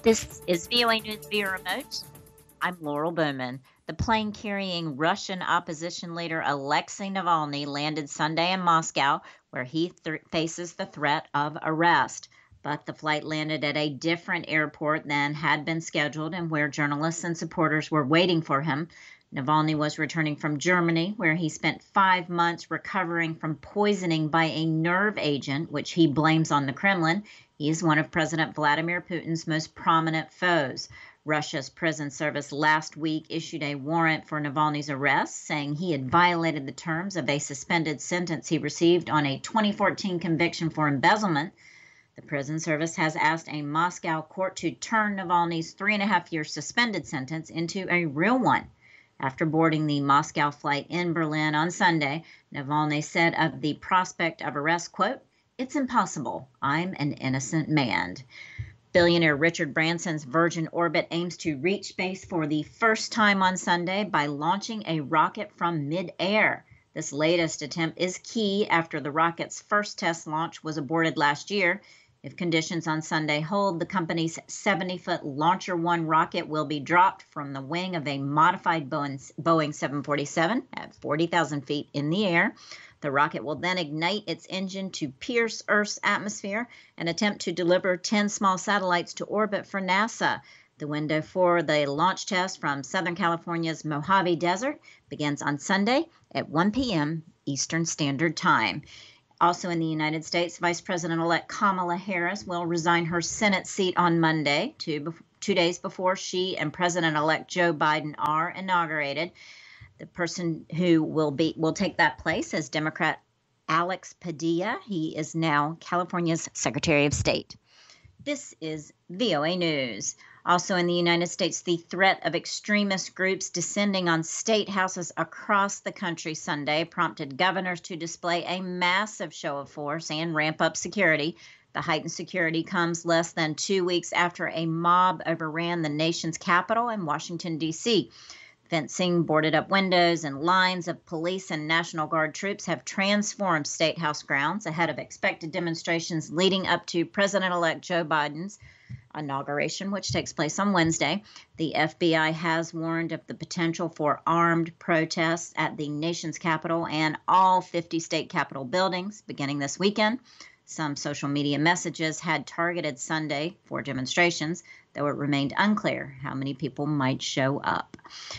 This is VOA News via remote. I'm Laurel Bowman. The plane carrying Russian opposition leader Alexei Navalny landed Sunday in Moscow, where he faces the threat of arrest. But the flight landed at a different airport than had been scheduled and where journalists and supporters were waiting for him. Navalny was returning from Germany, where he spent 5 months recovering from poisoning by a nerve agent, which he blames on the Kremlin. He is one of President Vladimir Putin's most prominent foes. Russia's prison service last week issued a warrant for Navalny's arrest, saying he had violated the terms of a suspended sentence he received on a 2014 conviction for embezzlement. The prison service has asked a Moscow court to turn Navalny's 3.5-year suspended sentence into a real one. After boarding the Moscow flight in Berlin on Sunday, Navalny said of the prospect of arrest, quote, "It's impossible. I'm an innocent man." Billionaire Richard Branson's Virgin Orbit aims to reach space for the first time on Sunday by launching a rocket from mid-air. This latest attempt is key after the rocket's first test launch was aborted last year. If conditions on Sunday hold, the company's 70-foot Launcher One rocket will be dropped from the wing of a modified Boeing 747 at 40,000 feet in the air. The rocket will then ignite its engine to pierce Earth's atmosphere and attempt to deliver 10 small satellites to orbit for NASA. The window for the launch test from Southern California's Mojave Desert begins on Sunday at 1 p.m. Eastern Standard Time. Also in the United States, Vice President-elect Kamala Harris will resign her Senate seat on Monday, 2 days before she and President-elect Joe Biden are inaugurated. The person who will take that place is Democrat Alex Padilla. He is now California's Secretary of State. This is VOA News. Also in the United States, the threat of extremist groups descending on state houses across the country Sunday prompted governors to display a massive show of force and ramp up security. The heightened security comes less than 2 weeks after a mob overran the nation's capital in Washington, D.C. Fencing, boarded up windows, and lines of police and National Guard troops have transformed State House grounds ahead of expected demonstrations leading up to President-elect Joe Biden's inauguration, which takes place on Wednesday. The FBI has warned of the potential for armed protests at the nation's capital and all 50 state capitol buildings beginning this weekend. Some social media messages had targeted Sunday for demonstrations, though it remained unclear how many people might show up.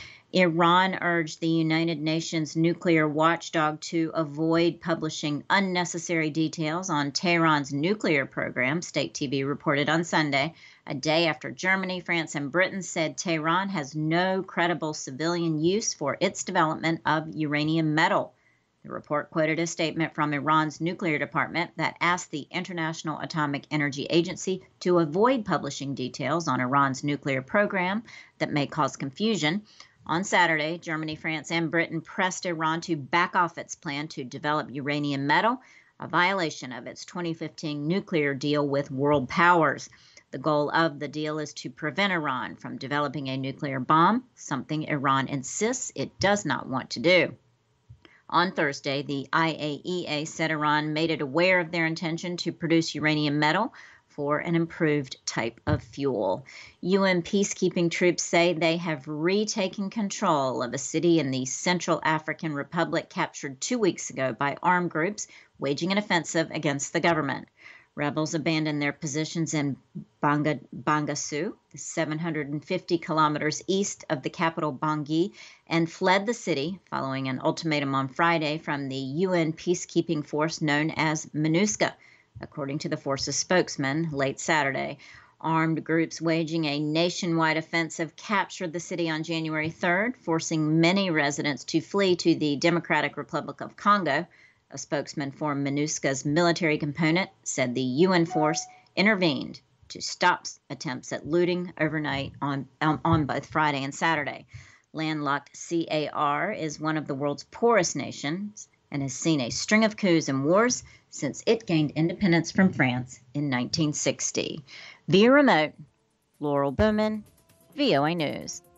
Iran urged the United Nations nuclear watchdog to avoid publishing unnecessary details on Tehran's nuclear program, state TV reported on Sunday, a day after Germany, France, and Britain said Tehran has no credible civilian use for its development of uranium metal. The report quoted a statement from Iran's nuclear department that asked the International Atomic Energy Agency to avoid publishing details on Iran's nuclear program that may cause confusion. On Saturday, Germany, France, and Britain pressed Iran to back off its plan to develop uranium metal, a violation of its 2015 nuclear deal with world powers. The goal of the deal is to prevent Iran from developing a nuclear bomb, something Iran insists it does not want to do. On Thursday, the IAEA said Iran made it aware of their intention to produce uranium metal for an improved type of fuel. UN peacekeeping troops say they have retaken control of a city in the Central African Republic captured 2 weeks ago by armed groups waging an offensive against the government. Rebels abandoned their positions in Bangassou, 750 kilometers east of the capital Bangui, and fled the city following an ultimatum on Friday from the UN peacekeeping force known as MINUSCA, according to the force's spokesman late Saturday. Armed groups waging a nationwide offensive captured the city on January 3rd, forcing many residents to flee to the Democratic Republic of Congo. A spokesman for MINUSCA's military component said the UN force intervened to stop attempts at looting overnight on both Friday and Saturday. Landlocked CAR is one of the world's poorest nations and has seen a string of coups and wars since it gained independence from France in 1960. Via remote, Laurel Bowman, VOA News.